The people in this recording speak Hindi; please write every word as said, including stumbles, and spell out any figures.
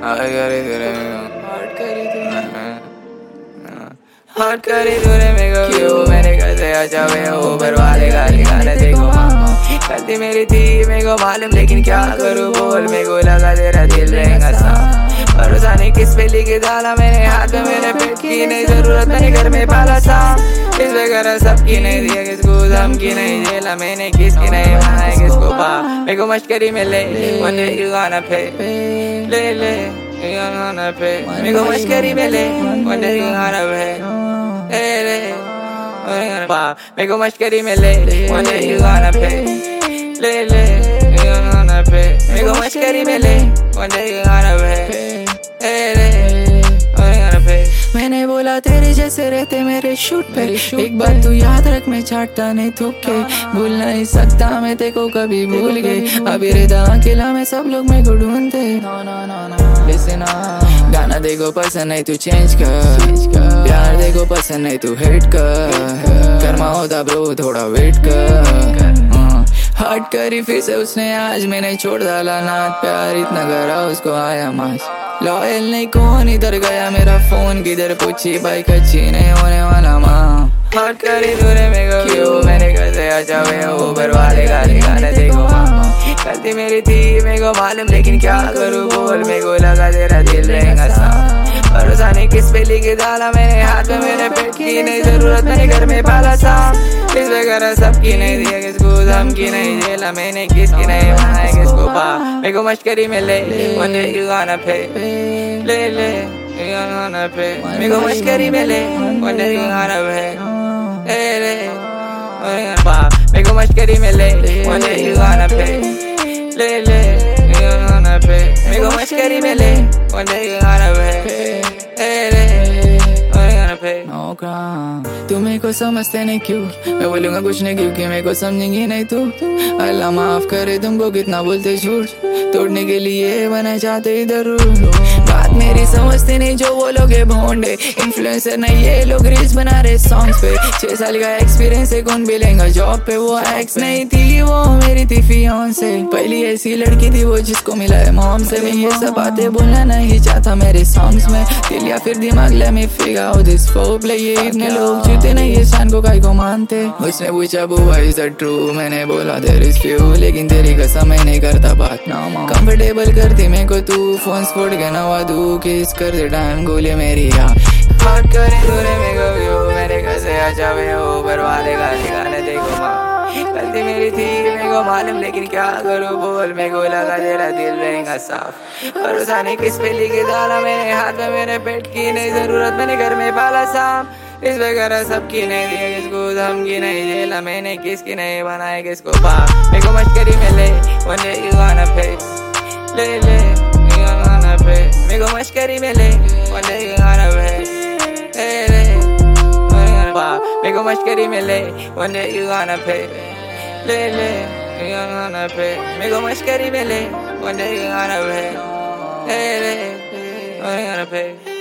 हॉट करी तूने हॉट करी तूने हॉट करी तूने मेरे को क्यों मैंने कैसे अच्छा वे ऊपर वाले गाली गाने देखो मामा गलती मेरी थी मेरे को मालूम लेकिन क्या करूँ बोल मेरे को लगा तेरा दिल रहेगा साफ भरोसा नहीं किस पे लिखे डाला मैंने हाथ में मेरे पेट की नहीं जरूरत मैंने घर में पाला था इस वगैरह सबकी नहीं दिया किसको धमकी नहीं झेला मैंने किसकी नहीं बनाया किसको पा मेरे को मश्करी में ले one day you gonna pay ले ले you gonna pay मेरे को मश्करी में ले one day you gonna pay ले ले पा मेरे को मश्करी में ले one day you gonna pay ले ले you gonna pay मेरे को मश्करी में ले one day you gonna pay मैंने बोला तेरे जैसे रहते मेरे शूट पे एक बात तू याद रख मैं छाटता नहीं थूके भूल नहीं सकता मैं तेरे को कभी भूल गई अभी रहता अकेला मैं सब लोग मेरे को ढूंढते लिसन गाना देखो पसंद नहीं तू चेंज कर प्यार देखो पसंद नहीं तू हेट कर कर्मा होता ब्रो थोड़ा वेट कर हट करी फिर से उसने आज मैंने छोड़ डाला नाथ प्यार इतना करा उसको आया मास लॉयल नहीं कौन इधर गया मेरा फोन किधर पूछी बाइक अच्छी नहीं होने वाला माँ हट करी तूने मेरे को क्यों मैंने कैसे अच्छा वे ऊपर वाले गाली गाने देखो मामा गलती मेरी थी मेरे को मालूम लेकिन क्या करूँ बोल मेरे को लगा तेरा दिल रहेगा साफ भरोसा नहीं किस पे लिखे डाला मैंने हाथ में मेरे पेट की नहीं जरूरत मैंने घर में पाला था इस वगैरह सबकी नहीं दिया किसको धमकी नहीं झेला मैंने किसकी नहीं बनाया किसको पा मेरे को मश्करी में ले one day you gonna pay ले ले you gonna pay मेरे को मश्करी में ले one day you gonna pay ले ले पा मेरे को मश्करी में ले one day you gonna pay ले ले you gonna pay मेरे को मश्करी में ले one day you gonna pay ले ले तू मेरे को समझते नहीं क्यों मैं बोलूंगा कुछ नहीं क्योंकि मेरे को समझेंगी नहीं तू अल्लाह माफ करे तुमको कितना बोलते झूठ तोड़ने के लिए बना चाहते इधर बात मेरी समझते नहीं जो वो लोग भोंडे इन्फ्लुएंसर नहीं ये लोग रील्स बना रहे सॉन्ग्स पे छह साल का एक्सपीरियंस है कौन भी लेगा जॉब पे वो एक्स नहीं थी वो मेरी थी फियांसे पहली ऐसी लड़की थी वो जिसको मिला है मॉम से मैं ये सब बातें बोलना नहीं चाहता मेरे सॉन्ग्स में दिल या फिर दिमाग ले मैं फिगर आउट दिस फोक ले ये इतने लोग जीते नहीं ये शान को काहे को मानते उसने पूछा बुआ इज दैट ट्रू मैंने बोला देयर इज फ्यू लेकिन तेरी कसम मैं नहीं करता बात ना कंफर्टेबल करती मेरे को तू फोन फोड़ के नवा दू किस कर दे टाइम गोली मेरी यार हट करे तूने मेरे को क्यों मेरे कैसे अच्छा वे ऊपर वाले गाली गाने देखो माँ गलती मेरी थी मेरे को मालूम लेकिन क्या करूँ बोल मेरे को लगा तेरा दिल रहेगा साफ भरोसा नहीं किस पे लिखे डाला मैंने हाथ में मेरे पेट की नहीं जरूरत मैंने घर में पाला सांप इस वगैरह सबकी नहीं दिया किसको धमकी नहीं झेला मैंने किसकी नहीं बनाया किसको पा मेरे को मश्करी में ले one day you gonna pay ले ले you gonna pay मेरे को मश्करी में ले one day you gonna pay ले ले पा मेरे को मश्करी में ले one day you gonna pay ले ले you gonna pay मेरे को मश्करी में ले one day you gonna pay ले ले you gonna pay